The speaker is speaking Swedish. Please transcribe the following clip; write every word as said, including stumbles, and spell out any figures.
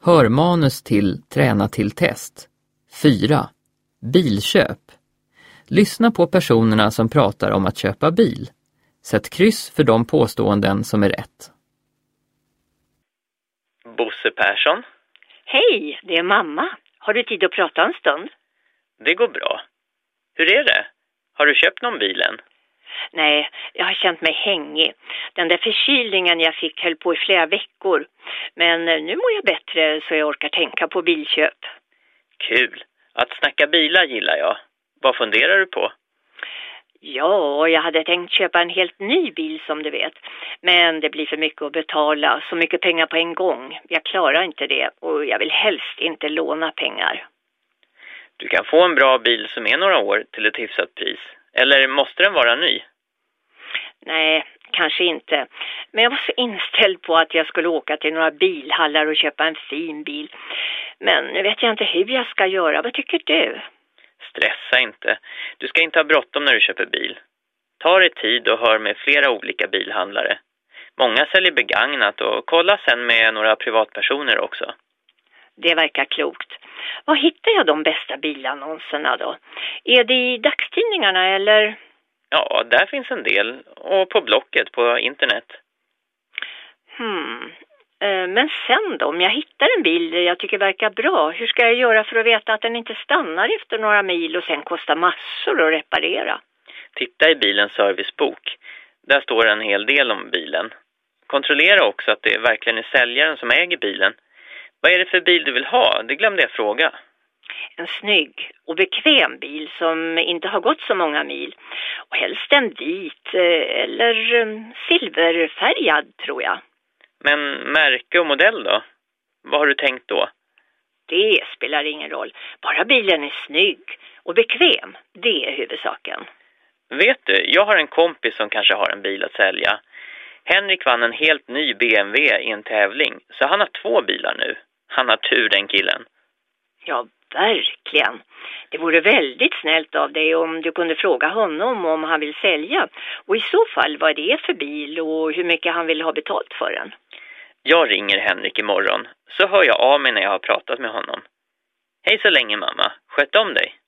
Hörmanus till Träna till test. fyra. Bilköp. Lyssna på personerna som pratar om att köpa bil. Sätt kryss för de påståenden som är rätt. Bosse Persson? Hej, det är mamma. Har du tid att prata en stund? Det går bra. Hur är det? Har du köpt någon bilen? Nej, jag har känt mig hängig. Den där förkylningen jag fick höll på i flera veckor. Men nu mår jag bättre så jag orkar tänka på bilköp. Kul. Att snacka bilar gillar jag. Vad funderar du på? Ja, jag hade tänkt köpa en helt ny bil som du vet. Men det blir för mycket att betala, så mycket pengar på en gång. Jag klarar inte det och jag vill helst inte låna pengar. Du kan få en bra bil som är några år till ett hyfsat pris. Eller måste den vara ny? Nej, kanske inte. Men jag var så inställd på att jag skulle åka till några bilhallar och köpa en fin bil. Men nu vet jag inte hur jag ska göra. Vad tycker du? Stressa inte. Du ska inte ha bråttom när du köper bil. Ta dig tid och hör med flera olika bilhandlare. Många säljer begagnat och kolla sen med några privatpersoner också. Det verkar klokt. Var hittar jag de bästa bilannonserna då? Är det i dagstidningarna eller? Ja, där finns en del. Och på Blocket på internet. Hmm. Men sen då, om jag hittar en bil jag tycker verkar bra, hur ska jag göra för att veta att den inte stannar efter några mil och sen kostar massor att reparera? Titta i bilens servicebok. Där står en hel del om bilen. Kontrollera också att det verkligen är säljaren som äger bilen. Vad är det för bil du vill ha? Det glömde jag fråga. En snygg och bekväm bil som inte har gått så många mil. Och helst en vit eller silverfärgad tror jag. Men märke och modell då? Vad har du tänkt då? Det spelar ingen roll. Bara bilen är snygg och bekväm. Det är huvudsaken. Vet du, jag har en kompis som kanske har en bil att sälja. Henrik vann en helt ny B M W i en tävling. Så han har två bilar nu. Han har tur den killen. Ja, verkligen. Det vore väldigt snällt av dig om du kunde fråga honom om han vill sälja. Och i så fall vad det är för bil och hur mycket han vill ha betalt för den. Jag ringer Henrik imorgon. Så hör jag av mig när jag har pratat med honom. Hej så länge mamma. Sköt om dig.